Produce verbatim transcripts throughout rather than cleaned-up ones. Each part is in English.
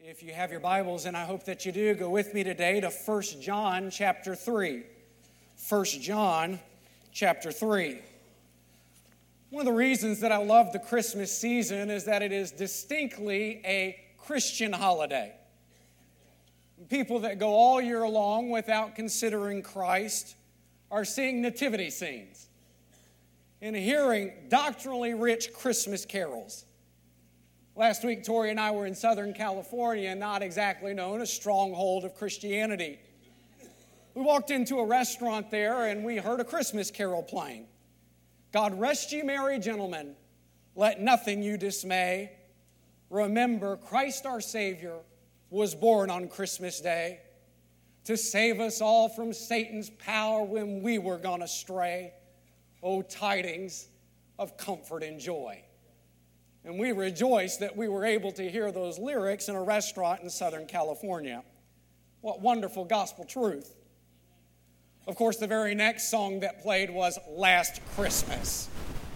If you have your Bibles, and I hope that you do, go with me today to First John chapter three. First John chapter three. One of the reasons that I love the Christmas season is that it is distinctly a Christian holiday. People that go all year long without considering Christ are seeing nativity scenes and hearing doctrinally rich Christmas carols. Last week, Tori and I were in Southern California, not exactly known, a stronghold of Christianity. We walked into a restaurant there and we heard a Christmas carol playing. God rest ye merry gentlemen, let nothing you dismay. Remember, Christ our Savior was born on Christmas Day to save us all from Satan's power when we were gone astray. O tidings of comfort and joy. And we rejoice that we were able to hear those lyrics in a restaurant in Southern California. What wonderful gospel truth. Of course, the very next song that played was Last Christmas.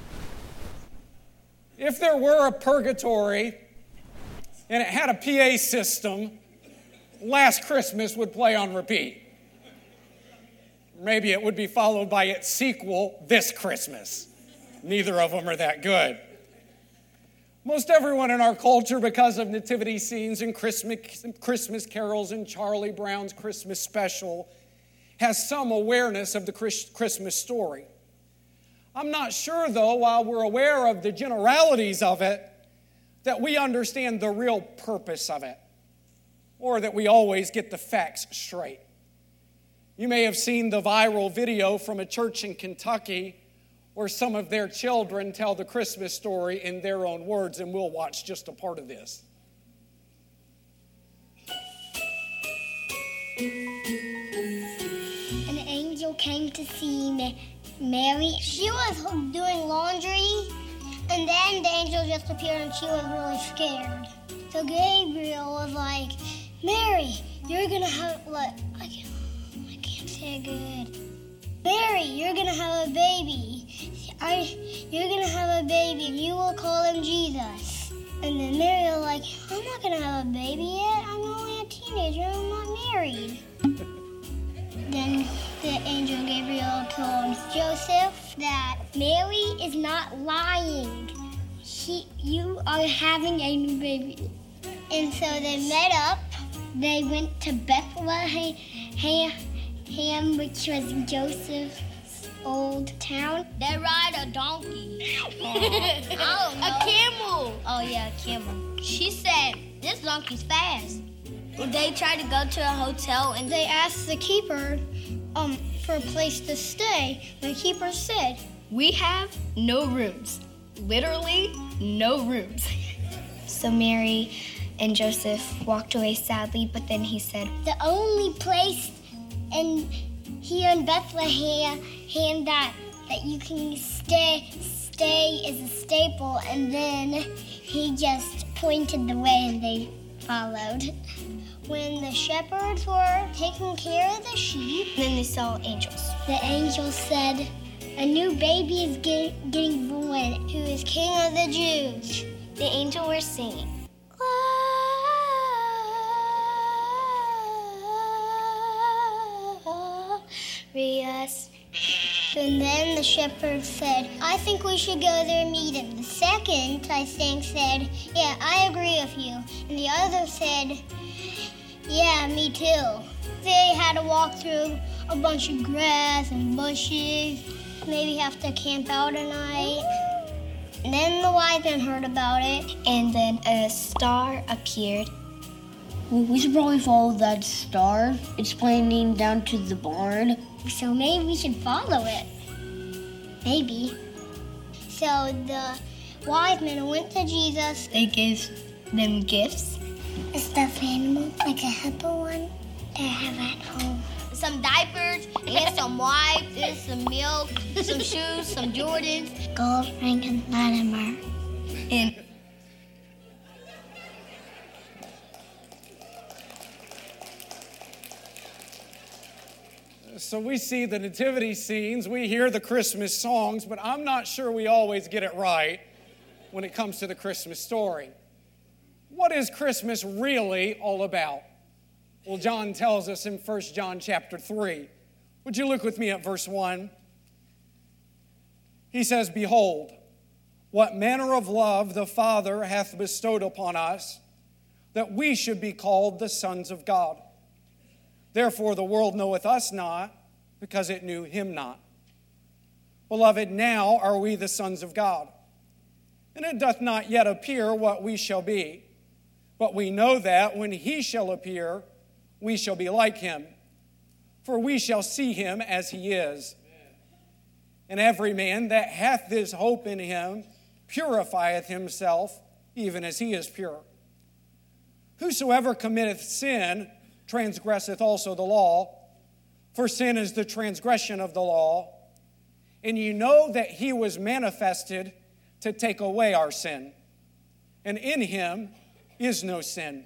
If there were a purgatory and it had a P A system, Last Christmas would play on repeat. Maybe it would be followed by its sequel, This Christmas. Neither of them are that good. Most everyone in our culture, because of nativity scenes and Christmas, Christmas carols and Charlie Brown's Christmas special, has some awareness of the Christmas story. I'm not sure, though, while we're aware of the generalities of it, that we understand the real purpose of it, or that we always get the facts straight. You may have seen the viral video from a church in Kentucky where some of their children tell the Christmas story in their own words, and we'll watch just a part of this. An angel came to see Mary. She was doing laundry, and then the angel just appeared, and she was really scared. So Gabriel was like, Mary, you're going to have, like, I can't, I can't say it good. Mary, you're going to have a baby. I, you're going to have a baby, and you will call him Jesus. And then Mary was like, I'm not going to have a baby yet. I'm only a teenager. I'm not married. Then the angel Gabriel told Joseph that Mary is not lying. She, you are having a new baby. And so they met up. They went to Bethlehem, Ham, which was Joseph's old town. They ride a donkey. I don't know. A camel. Oh, yeah, a camel. She said, this donkey's fast. They tried to go to a hotel and they asked the keeper um, for a place to stay. The keeper said, we have no rooms. Literally, no rooms. So Mary and Joseph walked away sadly, but then he said, the only place in here in Bethlehem that that you can stay stay is a staple, and then he just pointed the way and they followed. When the shepherds were taking care of the sheep, then they saw angels. The angel said, a new baby is get, getting born, who is King of the Jews. The angel was singing, Glorious. And then the shepherd said, I think we should go there and meet him. The second, I think, said, yeah, I agree with you. And the other said, yeah, me too. They had to walk through a bunch of grass and bushes, maybe have to camp out a night. And then the wise men heard about it. And then a star appeared. Well, we should probably follow that star. It's pointing down to the barn. So maybe we should follow it. Maybe. So the wise men went to Jesus. They gave them gifts. A stuffed animal, like a hippo one, that I have at home. Some diapers, and some wipes, and some milk, some shoes, some Jordans. Gold, ring, and Latimer. And So we see the nativity scenes, we hear the Christmas songs, but I'm not sure we always get it right when it comes to the Christmas story. what is Christmas really all about? Well, John tells us in First John chapter three. Would you look with me at verse one? He says, "Behold, what manner of love the Father hath bestowed upon us, that we should be called the sons of God. Therefore the world knoweth us not, because it knew him not. Beloved, now are we the sons of God, and it doth not yet appear what we shall be. But we know that when he shall appear, we shall be like him, for we shall see him as he is. And every man that hath this hope in him purifieth himself, even as he is pure. Whosoever committeth sin transgresseth also the law, for sin is the transgression of the law. And ye know that he was manifested to take away our sin, and in him is no sin.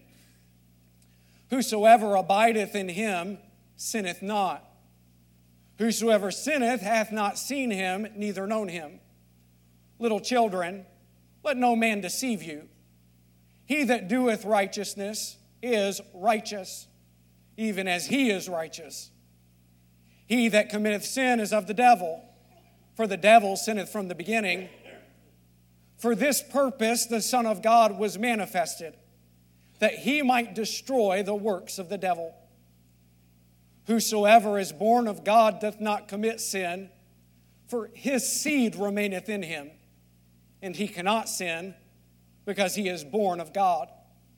Whosoever abideth in him sinneth not. Whosoever sinneth hath not seen him, neither known him. Little children, let no man deceive you. He that doeth righteousness is righteous, even as he is righteous. He that committeth sin is of the devil, for the devil sinneth from the beginning. For this purpose the Son of God was manifested, that he might destroy the works of the devil. Whosoever is born of God doth not commit sin, for his seed remaineth in him, and he cannot sin, because he is born of God.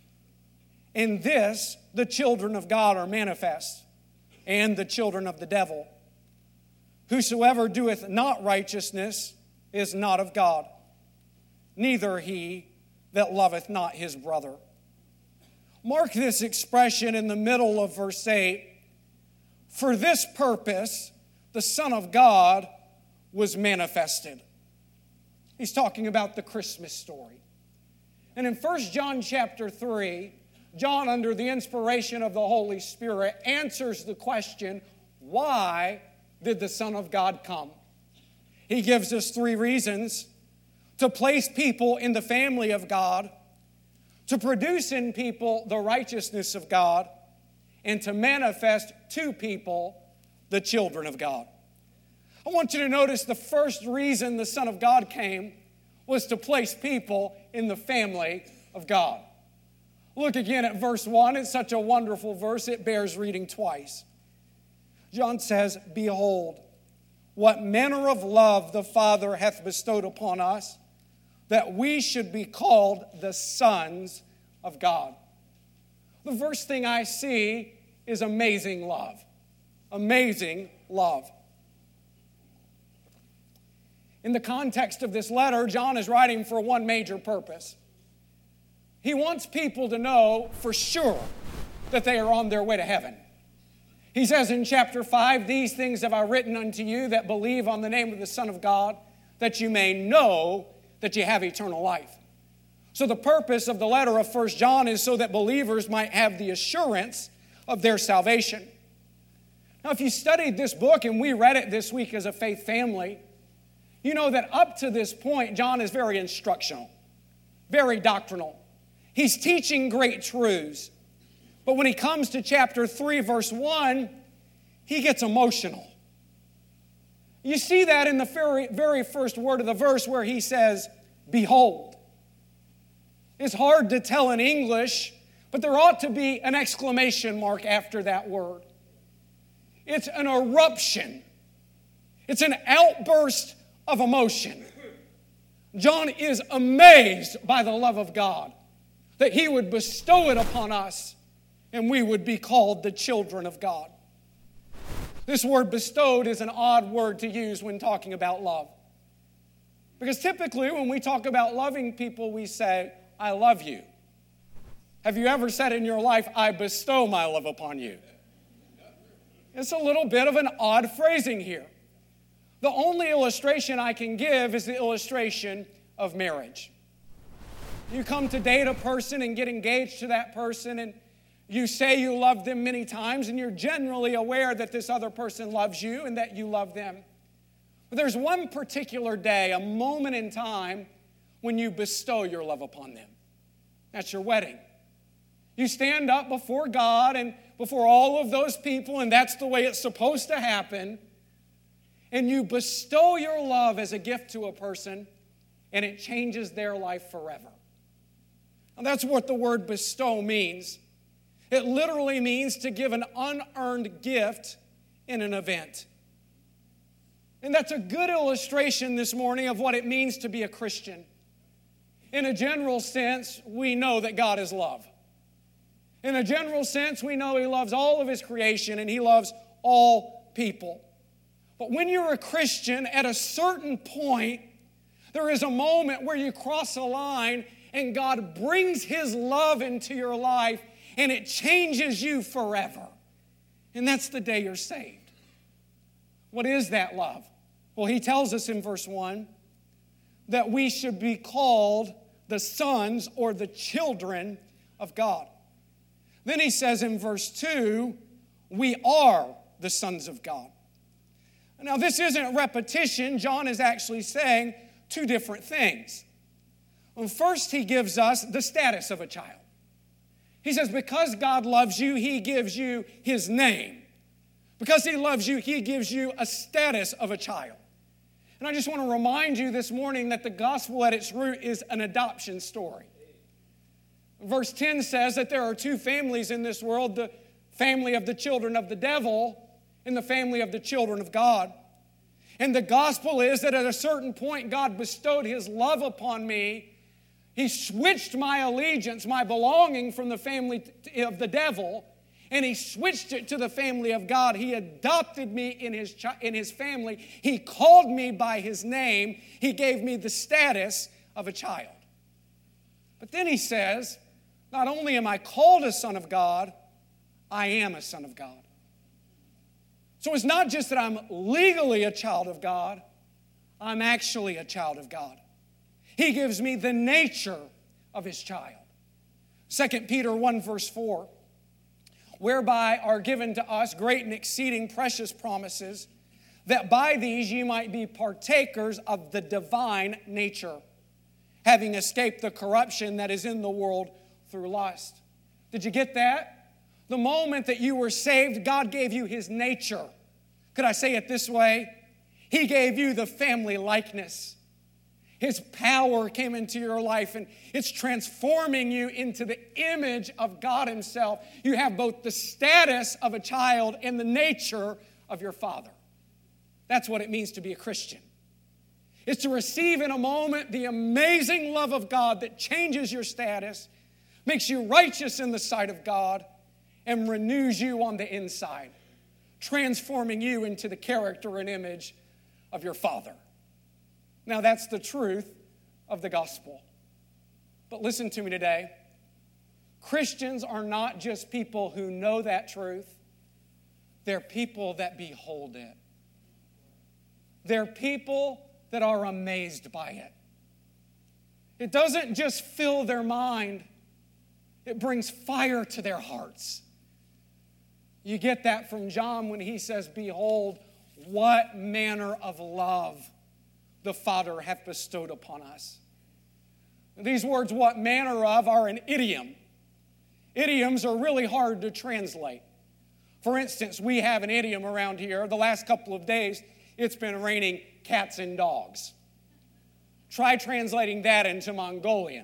In this the children of God are manifest, and the children of the devil. Whosoever doeth not righteousness is not of God, neither he that loveth not his brother." Mark this expression in the middle of verse eight. For this purpose, the Son of God was manifested. He's talking about the Christmas story. And in First John chapter three, John, under the inspiration of the Holy Spirit, answers the question, why did the Son of God come? He gives us three reasons: to place people in the family of God, to produce in people the righteousness of God, and to manifest to people the children of God. I want you to notice the first reason the Son of God came was to place people in the family of God. Look again at verse one. It's such a wonderful verse, it bears reading twice. John says, "Behold, what manner of love the Father hath bestowed upon us, that we should be called the sons of God." The first thing I see is amazing love. Amazing love. In the context of this letter, John is writing for one major purpose. He wants people to know for sure that they are on their way to heaven. He says in chapter five, "These things have I written unto you that believe on the name of the Son of God, that you may know that you have eternal life." So the purpose of the letter of First John is so that believers might have the assurance of their salvation. Now, if you studied this book, and we read it this week as a faith family, you know that up to this point, John is very instructional, very doctrinal. He's teaching great truths. But when he comes to chapter three, verse one, he gets emotional. You see that in the very, very first word of the verse where he says, "Behold." It's hard to tell in English, but there ought to be an exclamation mark after that word. It's an eruption. It's an outburst of emotion. John is amazed by the love of God, that he would bestow it upon us, and we would be called the children of God. This word bestowed is an odd word to use when talking about love. Because typically when we talk about loving people, we say, "I love you." Have you ever said in your life, "I bestow my love upon you"? It's a little bit of an odd phrasing here. The only illustration I can give is the illustration of marriage. You come to date a person and get engaged to that person, and you say you love them many times, and you're generally aware that this other person loves you and that you love them. But there's one particular day, a moment in time, when you bestow your love upon them. That's your wedding. You stand up before God and before all of those people, and that's the way it's supposed to happen. And you bestow your love as a gift to a person, and it changes their life forever. And that's what the word bestow means. It literally means to give an unearned gift in an event. And that's a good illustration this morning of what it means to be a Christian. In a general sense, we know that God is love. In a general sense, we know He loves all of His creation and He loves all people. But when you're a Christian, at a certain point, there is a moment where you cross a line and God brings His love into your life and it changes you forever. And that's the day you're saved. What is that love? Well, He tells us in verse one that we should be called the sons or the children of God. Then He says in verse two, we are the sons of God. Now, this isn't repetition. John is actually saying two different things. Well, first, he gives us the status of a child. He says, because God loves you, He gives you His name. Because He loves you, He gives you a status of a child. And I just want to remind you this morning that the gospel at its root is an adoption story. Verse ten says that there are two families in this world, the family of the children of the devil and the family of the children of God. And the gospel is that at a certain point, God bestowed His love upon me. He switched my allegiance, my belonging from the family of the devil, and He switched it to the family of God. He adopted me in His, in his family. He called me by His name. He gave me the status of a child. But then He says, not only am I called a son of God, I am a son of God. So it's not just that I'm legally a child of God, I'm actually a child of God. He gives me the nature of His child. Second Peter one verse four, whereby are given to us great and exceeding precious promises, that by these ye might be partakers of the divine nature, having escaped the corruption that is in the world through lust. Did you get that? The moment that you were saved, God gave you His nature. Could I say it this way? He gave you the family likeness. His power came into your life and it's transforming you into the image of God Himself. You have both the status of a child and the nature of your Father. That's what it means to be a Christian. It's to receive in a moment the amazing love of God that changes your status, makes you righteous in the sight of God, and renews you on the inside, transforming you into the character and image of your Father. Now, that's the truth of the gospel. But listen to me today. Christians are not just people who know that truth. They're people that behold it. They're people that are amazed by it. It doesn't just fill their mind. It brings fire to their hearts. You get that from John when he says, behold, what manner of love the Father hath bestowed upon us. These words, what manner of, are an idiom. Idioms are really hard to translate. For instance, we have an idiom around here. The last couple of days, it's been raining cats and dogs. Try translating that into Mongolian.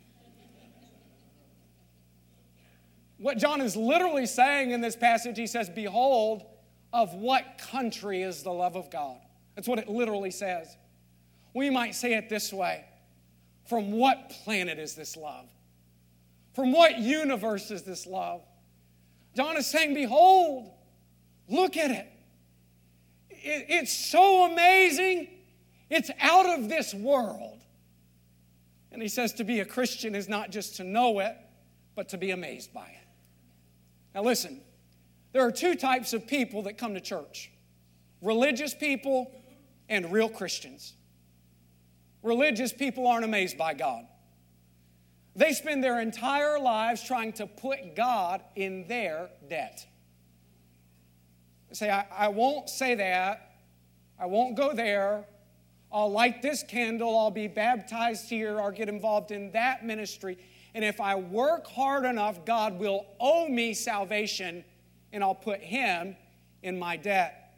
What John is literally saying in this passage, he says, behold, of what country is the love of God? That's what it literally says. We might say it this way. From what planet is this love? From what universe is this love? John is saying, behold, look at it. it. It's so amazing. It's out of this world. And he says to be a Christian is not just to know it, but to be amazed by it. Now listen, there are two types of people that come to church. Religious people and real Christians. Religious people aren't amazed by God. They spend their entire lives trying to put God in their debt. They say, I, I won't say that. I won't go there. I'll light this candle. I'll be baptized here or get involved in that ministry. And if I work hard enough, God will owe me salvation, and I'll put him in my debt.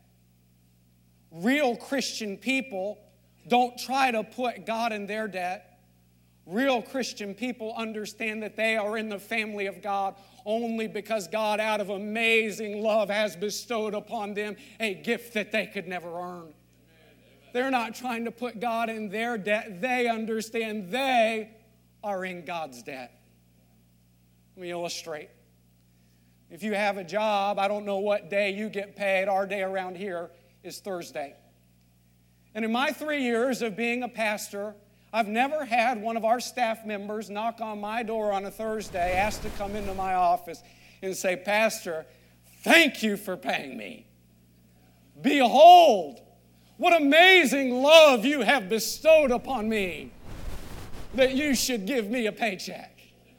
Real Christian people don't try to put God in their debt. Real Christian people understand that they are in the family of God only because God, out of amazing love, has bestowed upon them a gift that they could never earn. They're not trying to put God in their debt. They understand they are in God's debt. Let me illustrate. If you have a job, I don't know what day you get paid. Our day around here is Thursday. And in my three years of being a pastor, I've never had one of our staff members knock on my door on a Thursday, ask to come into my office and say, "Pastor, thank you for paying me. Behold, what amazing love you have bestowed upon me, that you should give me a paycheck."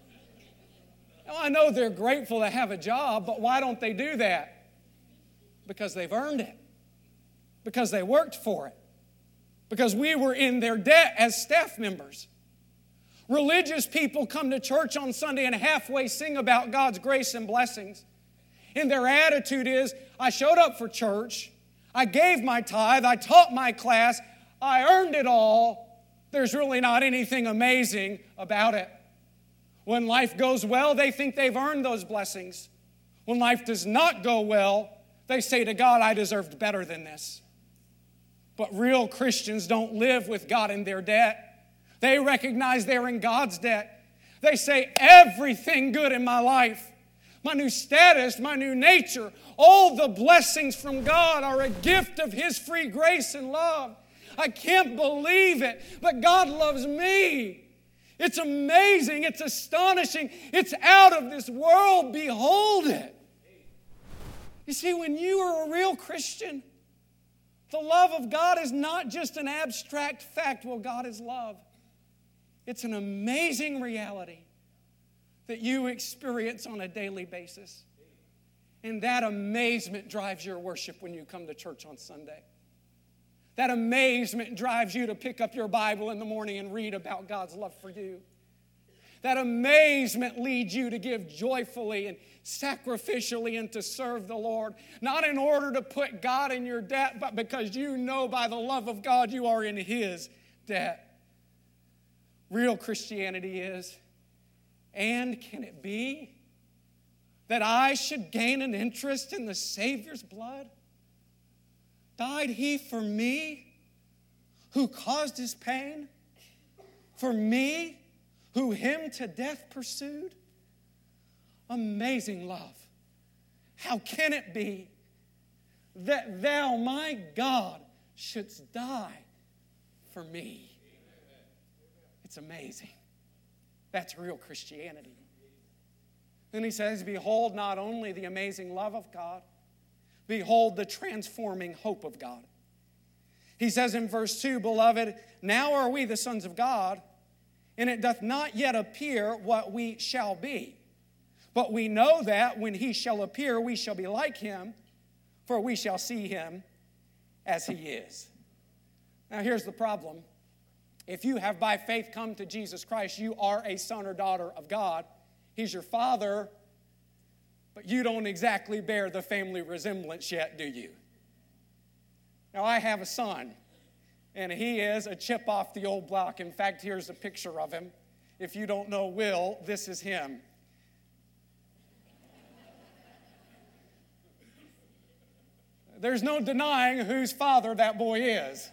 Now, I know they're grateful to have a job, but why don't they do that? Because they've earned it. Because they worked for it. Because we were in their debt as staff members. Religious people come to church on Sunday and halfway sing about God's grace and blessings. And their attitude is, I showed up for church, I gave my tithe, I taught my class, I earned it all. There's really not anything amazing about it. When life goes well, they think they've earned those blessings. When life does not go well, they say to God, I deserved better than this. But real Christians don't live with God in their debt. They recognize they're in God's debt. They say, everything good in my life, my new status, my new nature, all the blessings from God are a gift of His free grace and love. I can't believe it, but God loves me. It's amazing. It's astonishing. It's out of this world. Behold it. You see, when you are a real Christian, the love of God is not just an abstract fact. Well, God is love. It's an amazing reality that you experience on a daily basis. And that amazement drives your worship when you come to church on Sunday. That amazement drives you to pick up your Bible in the morning and read about God's love for you. That amazement leads you to give joyfully and sacrificially and to serve the Lord. Not in order to put God in your debt, but because you know by the love of God you are in His debt. Real Christianity is, and can it be that I should gain an interest in the Savior's blood? Died He for me, who caused His pain? For me, who Him to death pursued? Amazing love. How can it be that Thou, my God, shouldst die for me? It's amazing. That's real Christianity. Then he says, behold not only the amazing love of God, behold the transforming hope of God. He says in verse two, beloved, now are we the sons of God, and it doth not yet appear what we shall be. But we know that when He shall appear, we shall be like Him, for we shall see Him as He is. Now here's the problem. If you have by faith come to Jesus Christ, you are a son or daughter of God. He's your Father, but you don't exactly bear the family resemblance yet, do you? Now, I have a son, and he is a chip off the old block. In fact, here's a picture of him. If you don't know Will, this is him. There's no denying whose father that boy is.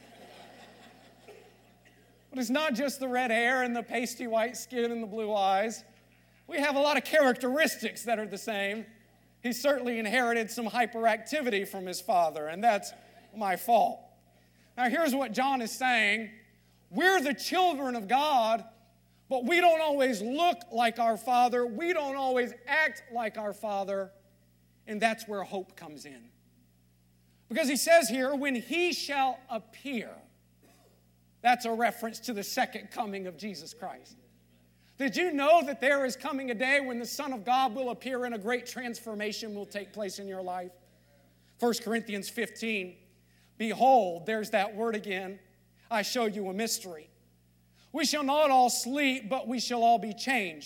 But it's not just the red hair and the pasty white skin and the blue eyes. We have a lot of characteristics that are the same. He certainly inherited some hyperactivity from his father, and that's my fault. Now, here's what John is saying. We're the children of God, but we don't always look like our Father. We don't always act like our Father, and that's where hope comes in. Because he says here, when He shall appear, that's a reference to the second coming of Jesus Christ. Did you know that there is coming a day when the Son of God will appear and a great transformation will take place in your life? First Corinthians fifteen, behold, there's that word again, I show you a mystery. We shall not all sleep, but we shall all be changed.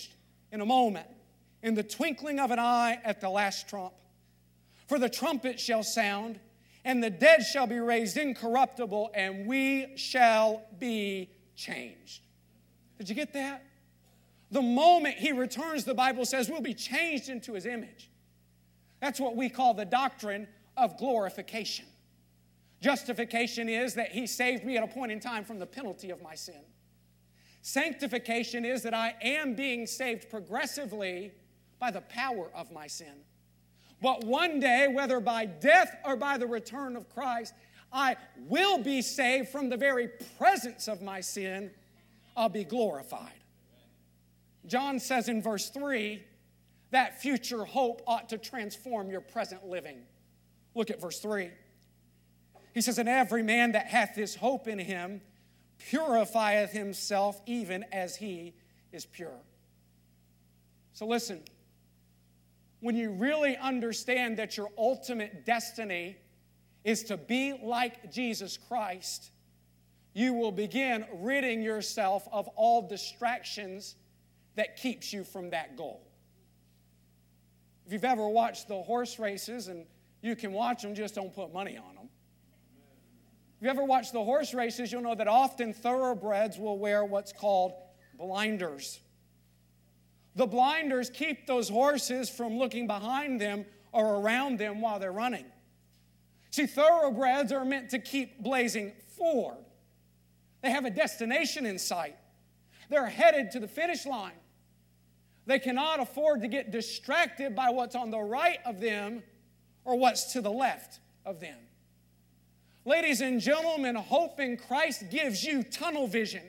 in a moment, in the twinkling of an eye at the last trump. For the trumpet shall sound, and the dead shall be raised incorruptible, and we shall be changed. Did you get that? The moment he returns, the Bible says, we'll be changed into his image. That's what we call the doctrine of glorification. Justification is that he saved me at a point in time from the penalty of my sin. Sanctification is that I am being saved progressively by the power of my sin. But one day, whether by death or by the return of Christ, I will be saved from the very presence of my sin. I'll be glorified. John says in verse three, that future hope ought to transform your present living. Look at verse three. He says, and every man that hath this hope in him purifieth himself even as he is pure. So listen, when you really understand that your ultimate destiny is to be like Jesus Christ, you will begin ridding yourself of all distractions that keeps you from that goal. If you've ever watched the horse races, and you can watch them, just don't put money on them. If you ever watched the horse races, you'll know that often thoroughbreds will wear what's called blinders. The blinders keep those horses from looking behind them or around them while they're running. See, thoroughbreds are meant to keep blazing forward. They have a destination in sight. They're headed to the finish line. They cannot afford to get distracted by what's on the right of them or what's to the left of them. Ladies and gentlemen, hope in Christ gives you tunnel vision.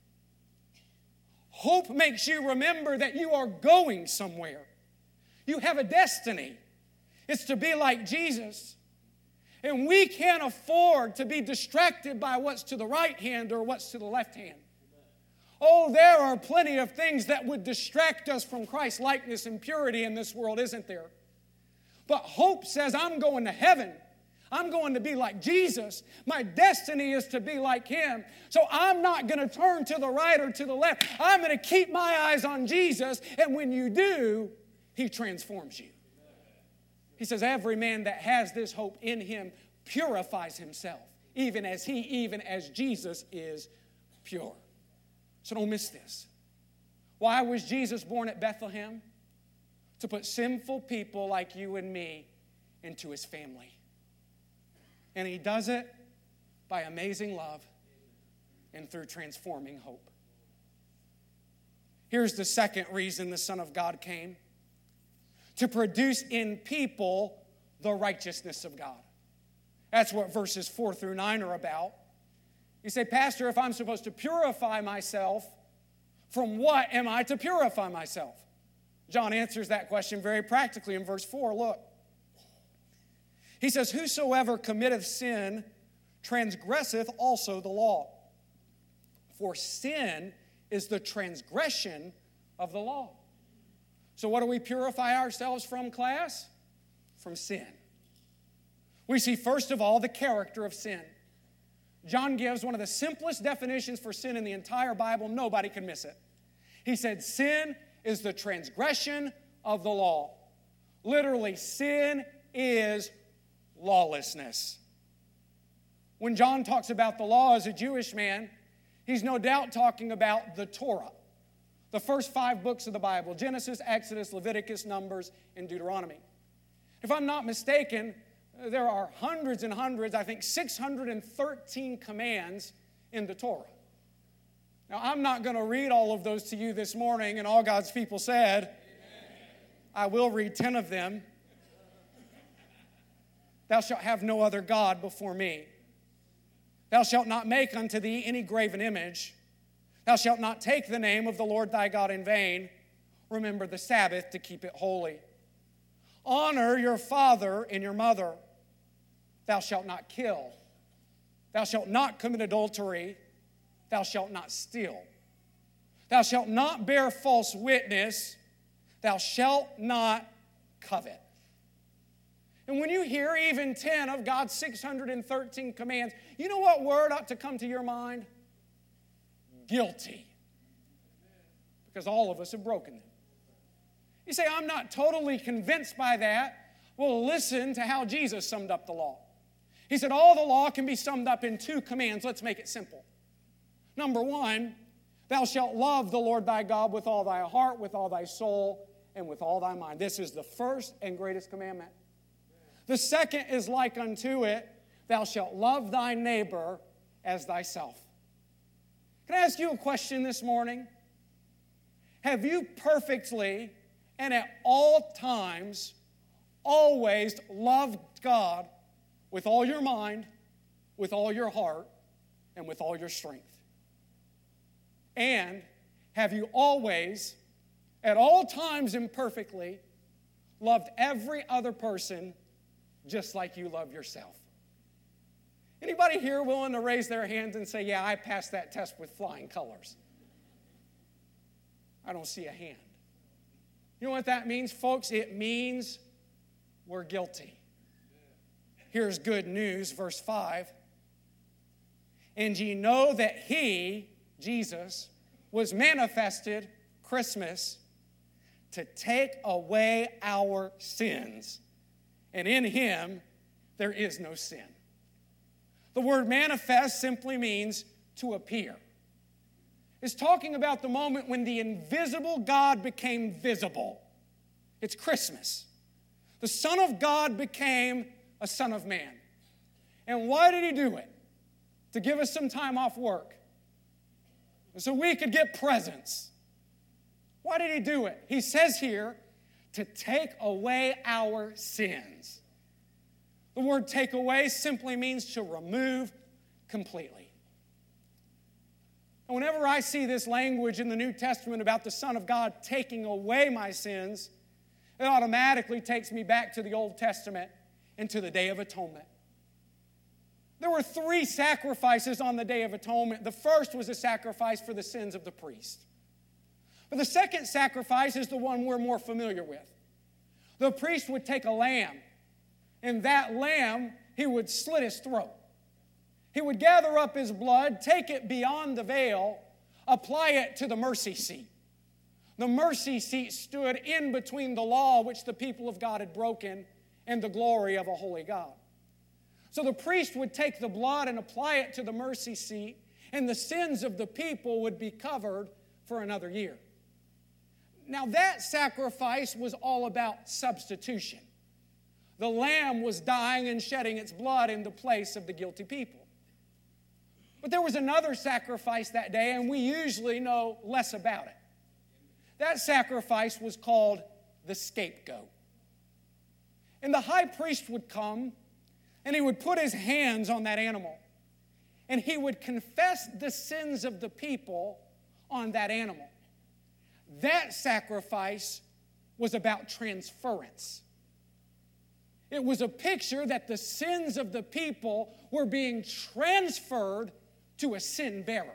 Hope makes you remember that you are going somewhere. You have a destiny. It's to be like Jesus. And we can't afford to be distracted by what's to the right hand or what's to the left hand. Oh, there are plenty of things that would distract us from Christ's likeness and purity in this world, isn't there? But hope says, I'm going to heaven. I'm going to be like Jesus. My destiny is to be like him. So I'm not going to turn to the right or to the left. I'm going to keep my eyes on Jesus. And when you do, he transforms you. He says, every man that has this hope in him purifies himself, even as he, even as Jesus is pure. So don't miss this. Why was Jesus born at Bethlehem? To put sinful people like you and me into his family. And he does it by amazing love and through transforming hope. Here's the second reason the Son of God came. To produce in people the righteousness of God. That's what verses four through nine are about. You say, Pastor, if I'm supposed to purify myself, from what am I to purify myself? John answers that question very practically in verse four. Look. He says, whosoever committeth sin transgresseth also the law. For sin is the transgression of the law. So what do we purify ourselves from, class? From sin. We see, first of all, the character of sin. John gives one of the simplest definitions for sin in the entire Bible. Nobody can miss it. He said, sin is the transgression of the law. Literally, sin is lawlessness. When John talks about the law as a Jewish man, he's no doubt talking about the Torah. The first five books of the Bible, Genesis, Exodus, Leviticus, Numbers, and Deuteronomy. If I'm not mistaken, there are hundreds and hundreds, I think six hundred thirteen commands in the Torah. Now, I'm not going to read all of those to you this morning, and all God's people said, amen. I will read ten of them. Thou shalt have no other God before me. Thou shalt not make unto thee any graven image. Thou shalt not take the name of the Lord thy God in vain. Remember the Sabbath to keep it holy. Honor your father and your mother. Thou shalt not kill. Thou shalt not commit adultery. Thou shalt not steal. Thou shalt not bear false witness. Thou shalt not covet. And when you hear even ten of God's six hundred thirteen commands, you know what word ought to come to your mind? Guilty. Because all of us have broken them. You say, I'm not totally convinced by that. Well, listen to how Jesus summed up the law. He said, all the law can be summed up in two commands. Let's make it simple. Number one, thou shalt love the Lord thy God with all thy heart, with all thy soul, and with all thy mind. This is the first and greatest commandment. The second is like unto it, thou shalt love thy neighbor as thyself. Can I ask you a question this morning? Have you perfectly and at all times always loved God with all your mind, with all your heart, and with all your strength? And have you always, at all times imperfectly, loved every other person just like you love yourself? Anybody here willing to raise their hands and say, yeah, I passed that test with flying colors? I don't see a hand. You know what that means, folks? It means we're guilty. Here's good news, verse five. And ye know that he, Jesus, was manifested, Christmas, to take away our sins. And in him there is no sin. The word manifest simply means to appear. It's talking about the moment when the invisible God became visible. It's Christmas. The Son of God became a Son of Man. And why did he do it? To give us some time off work, so we could get presents. Why did he do it? He says here, to take away our sins. The word take away simply means to remove completely. And whenever I see this language in the New Testament about the Son of God taking away my sins, it automatically takes me back to the Old Testament and to the Day of Atonement. There were three sacrifices on the Day of Atonement. The first was a sacrifice for the sins of the priest. But the second sacrifice is the one we're more familiar with. The priest would take a lamb, and that lamb, he would slit his throat. He would gather up his blood, take it beyond the veil, apply it to the mercy seat. The mercy seat stood in between the law which the people of God had broken and the glory of a holy God. So the priest would take the blood and apply it to the mercy seat, and the sins of the people would be covered for another year. Now that sacrifice was all about substitution. The lamb was dying and shedding its blood in the place of the guilty people. But there was another sacrifice that day, and we usually know less about it. That sacrifice was called the scapegoat. And the high priest would come, and he would put his hands on that animal, and he would confess the sins of the people on that animal. That sacrifice was about transference. It was a picture that the sins of the people were being transferred to a sin bearer.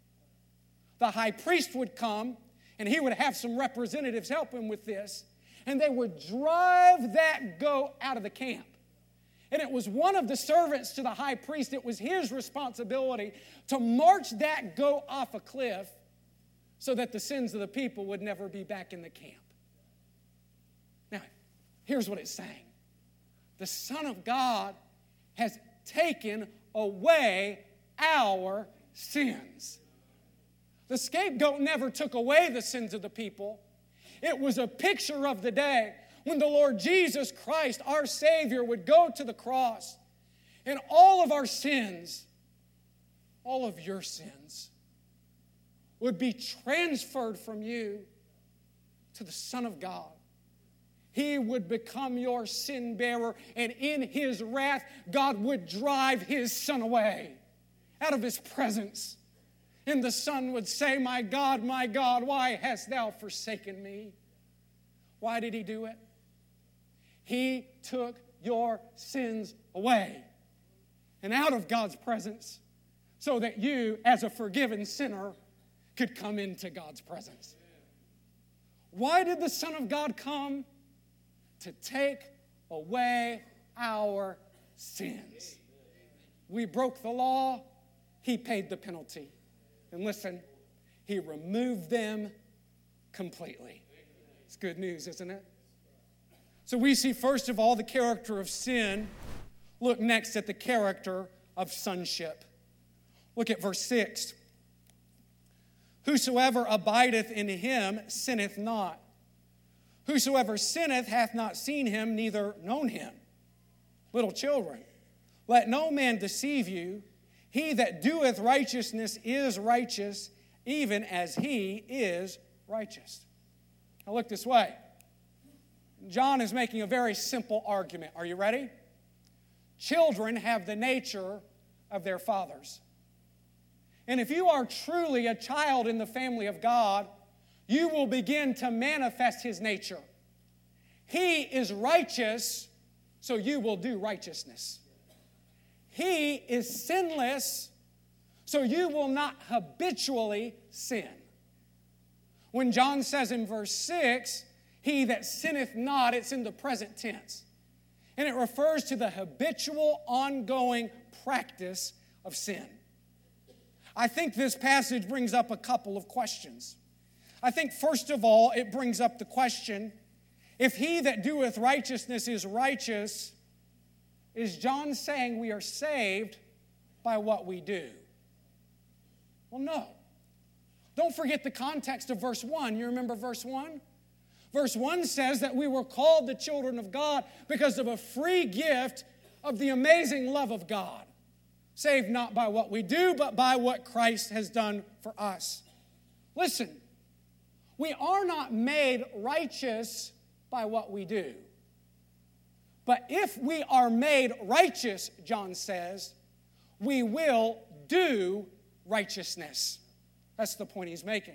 The high priest would come, and he would have some representatives help him with this, and they would drive that goat out of the camp. And it was one of the servants to the high priest, it was his responsibility to march that goat off a cliff so that the sins of the people would never be back in the camp. Now, here's what it's saying. The Son of God has taken away our sins. The scapegoat never took away the sins of the people. It was a picture of the day when the Lord Jesus Christ, our Savior, would go to the cross, and all of our sins, all of your sins, would be transferred from you to the Son of God. He would become your sin bearer, and in his wrath, God would drive his Son away out of his presence. And the Son would say, my God, my God, why hast thou forsaken me? Why did he do it? He took your sins away and out of God's presence so that you, as a forgiven sinner, could come into God's presence. Why did the Son of God come? To take away our sins. We broke the law. He paid the penalty. And listen, he removed them completely. It's good news, isn't it? So we see, first of all, the character of sin. Look next at the character of sonship. Look at verse six. Whosoever abideth in him sinneth not. Whosoever sinneth hath not seen him, neither known him. Little children, let no man deceive you. He that doeth righteousness is righteous, even as he is righteous. Now look this way. John is making a very simple argument. Are you ready? Children have the nature of their fathers. And if you are truly a child in the family of God, you will begin to manifest his nature. He is righteous, so you will do righteousness. He is sinless, so you will not habitually sin. When John says in verse six, he that sinneth not, it's in the present tense. And it refers to the habitual, ongoing practice of sin. I think this passage brings up a couple of questions. I think, first of all, it brings up the question, if he that doeth righteousness is righteous, is John saying we are saved by what we do? Well, no. Don't forget the context of verse one. You remember verse one? Verse one says that we were called the children of God because of a free gift of the amazing love of God. Saved not by what we do, but by what Christ has done for us. Listen, we are not made righteous by what we do. But if we are made righteous, John says, we will do righteousness. That's the point he's making.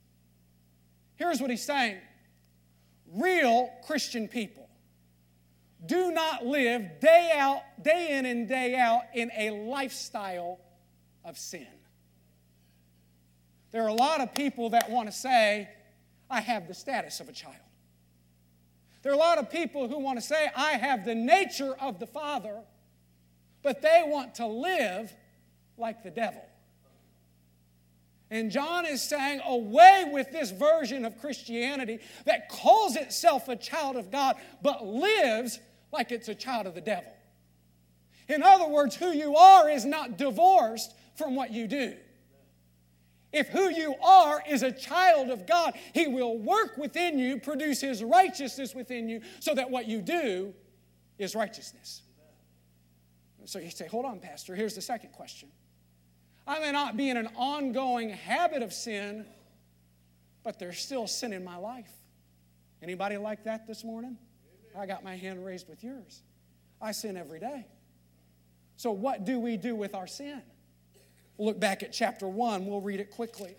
Here's what he's saying. Real Christian people do not live day out, day in and day out in a lifestyle of sin. There are a lot of people that want to say, I have the status of a child. There are a lot of people who want to say, I have the nature of the Father, but they want to live like the devil. And John is saying, away with this version of Christianity that calls itself a child of God, but lives like it's a child of the devil. In other words, who you are is not divorced from what you do. If who you are is a child of God, He will work within you, produce His righteousness within you, so that what you do is righteousness. So you say, hold on, Pastor, here's the second question. I may not be in an ongoing habit of sin, but there's still sin in my life. Anybody like that this morning? I got my hand raised with yours. I sin every day. So what do we do with our sin? We'll look back at chapter one. We'll read it quickly.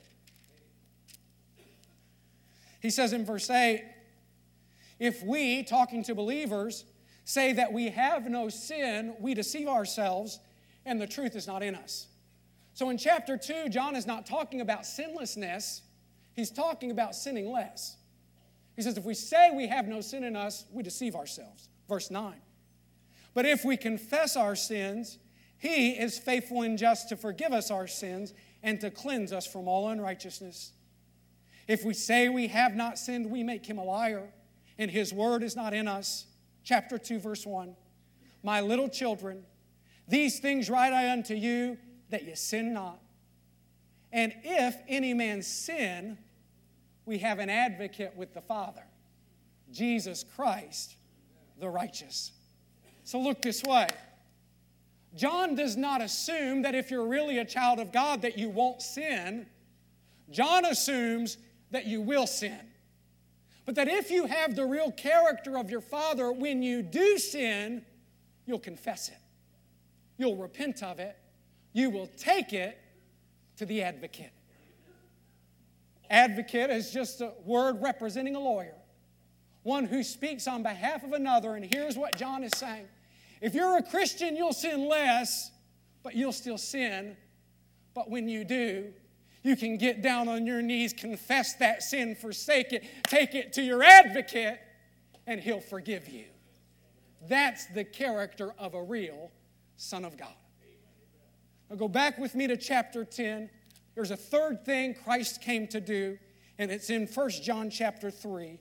He says in verse eight, if we, talking to believers, say that we have no sin, we deceive ourselves, and the truth is not in us. So in chapter two, John is not talking about sinlessness. He's talking about sinning less. He says, if we say we have no sin in us, we deceive ourselves. Verse nine. But if we confess our sins, He is faithful and just to forgive us our sins and to cleanse us from all unrighteousness. If we say we have not sinned, we make Him a liar, and His word is not in us. Chapter two, verse one. My little children, these things write I unto you, that you sin not. And if any man sin, we have an advocate with the Father, Jesus Christ, the righteous. So look this way. John does not assume that if you're really a child of God that you won't sin. John assumes that you will sin. But that if you have the real character of your Father, when you do sin, you'll confess it. You'll repent of it. You will take it to the advocate. Advocate is just a word representing a lawyer. One who speaks on behalf of another. And here's what John is saying. If you're a Christian, you'll sin less, but you'll still sin. But when you do, you can get down on your knees, confess that sin, forsake it, take it to your advocate, and He'll forgive you. That's the character of a real son of God. Now go back with me to chapter ten. There's a third thing Christ came to do, and it's in First John chapter three,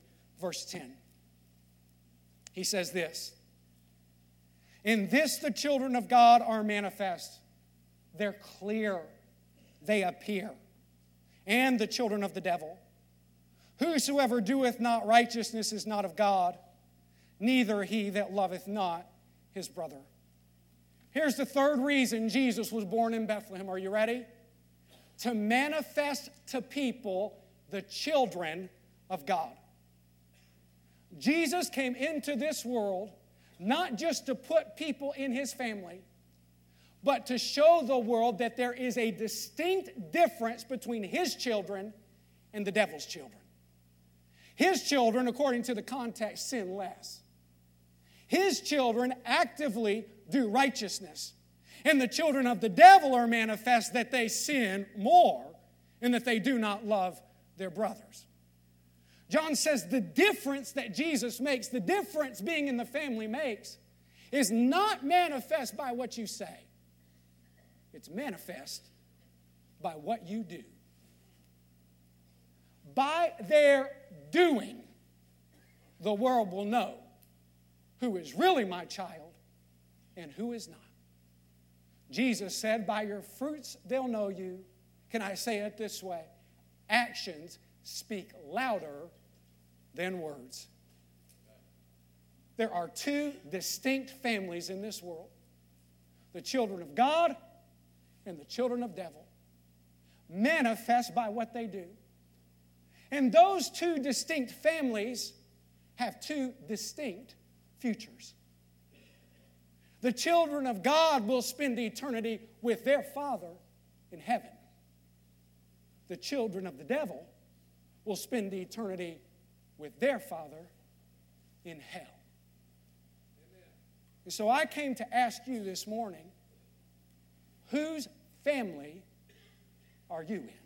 verse ten. He says this, "In this the children of God are manifest." They're clear. They appear. "And the children of the devil. Whosoever doeth not righteousness is not of God, neither he that loveth not his brother." Here's the third reason Jesus was born in Bethlehem. Are you ready? To manifest to people the children of God. Jesus came into this world not just to put people in his family, but to show the world that there is a distinct difference between his children and the devil's children. His children, according to the context, sin less. His children actively do righteousness. And the children of the devil are manifest that they sin more and that they do not love their brothers. John says the difference that Jesus makes, the difference being in the family makes, is not manifest by what you say. It's manifest by what you do. By their doing, the world will know who is really my child and who is not. Jesus said, "By your fruits they'll know you." Can I say it this way? Actions speak louder than words. There are two distinct families in this world: the children of God and the children of devil, manifest by what they do. And those two distinct families have two distinct futures. The children of God will spend eternity with their Father in heaven. The children of the devil will spend eternity with their Father in hell. Amen. And so I came to ask you this morning, whose family are you in?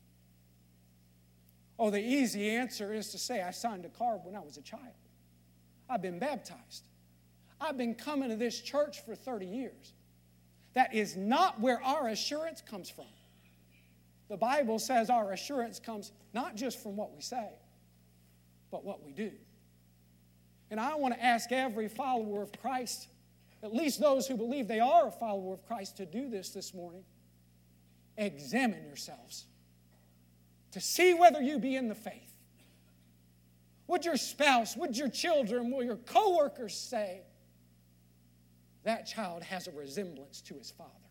Oh, the easy answer is to say I signed a card when I was a child. I've been baptized. I've been coming to this church for thirty years. That is not where our assurance comes from. The Bible says our assurance comes not just from what we say, but what we do. And I want to ask every follower of Christ, at least those who believe they are a follower of Christ, to do this this morning. Examine yourselves to see whether you be in the faith. Would your spouse, would your children, will your co-workers say, that child has a resemblance to his father?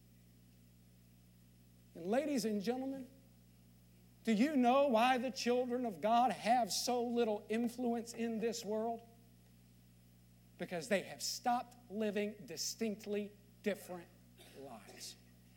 And ladies and gentlemen, do you know why the children of God have so little influence in this world? Because they have stopped living distinctly different lives.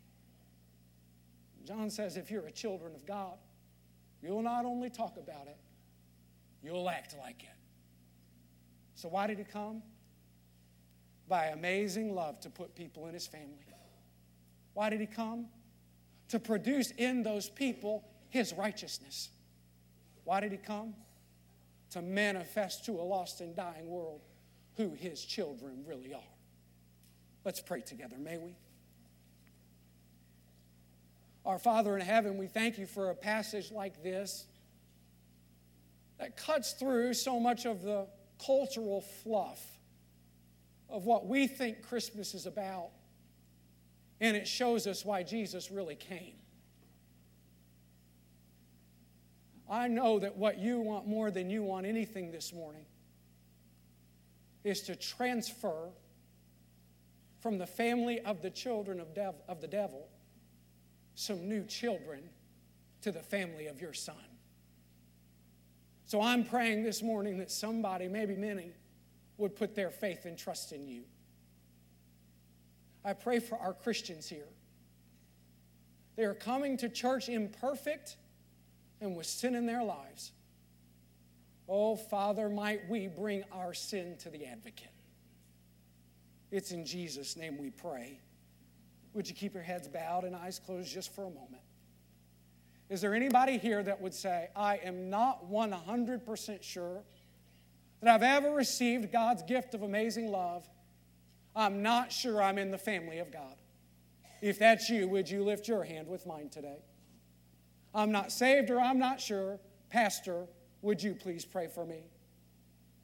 John says if you're a children of God, you'll not only talk about it, you'll act like it. So why did he come? By amazing love to put people in his family. Why did he come? To produce in those people his righteousness. Why did he come? To manifest to a lost and dying world who his children really are. Let's pray together, may we? Our Father in heaven, we thank you for a passage like this that cuts through so much of the cultural fluff of what we think Christmas is about, and it shows us why Jesus really came. I know that what you want more than you want anything this morning is to transfer from the family of the children of, dev- of the devil some new children to the family of your Son. So I'm praying this morning that somebody, maybe many, would put their faith and trust in you. I pray for our Christians here. They are coming to church imperfect and with sin in their lives. Oh, Father, might we bring our sin to the advocate. It's in Jesus' name we pray. Would you keep your heads bowed and eyes closed just for a moment? Is there anybody here that would say, I am not one hundred percent sure that I've ever received God's gift of amazing love? I'm not sure I'm in the family of God. If that's you, would you lift your hand with mine today? I'm not saved or I'm not sure. Pastor, would you please pray for me?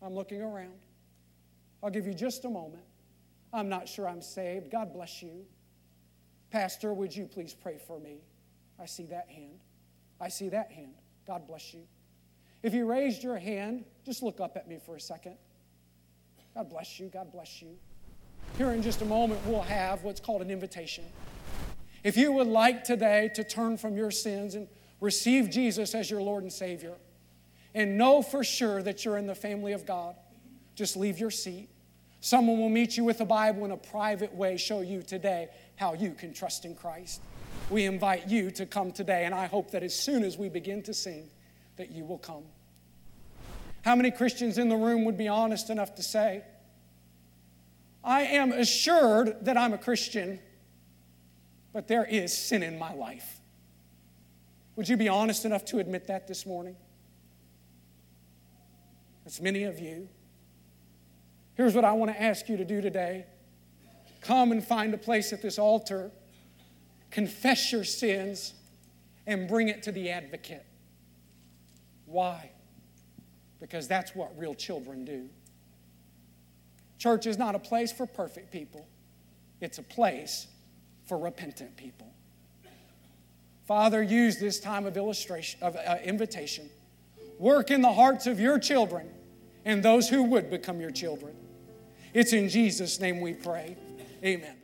I'm looking around. I'll give you just a moment. I'm not sure I'm saved. God bless you. Pastor, would you please pray for me? I see that hand. I see that hand. God bless you. If you raised your hand, just look up at me for a second. God bless you. God bless you. Here in just a moment, we'll have what's called an invitation. If you would like today to turn from your sins and receive Jesus as your Lord and Savior, and know for sure that you're in the family of God, just leave your seat. Someone will meet you with the Bible in a private way, show you today how you can trust in Christ. We invite you to come today, and I hope that as soon as we begin to sing, that you will come. How many Christians in the room would be honest enough to say, I am assured that I'm a Christian, but there is sin in my life? Would you be honest enough to admit that this morning? That's many of you. Here's what I want to ask you to do today. Come and find a place at this altar. Confess your sins and bring it to the advocate. Why? Because that's what real children do. Church is not a place for perfect people. It's a place for repentant people. Father, use this time of illustration, of uh, invitation. Work in the hearts of your children and those who would become your children. It's in Jesus' name we pray. Amen.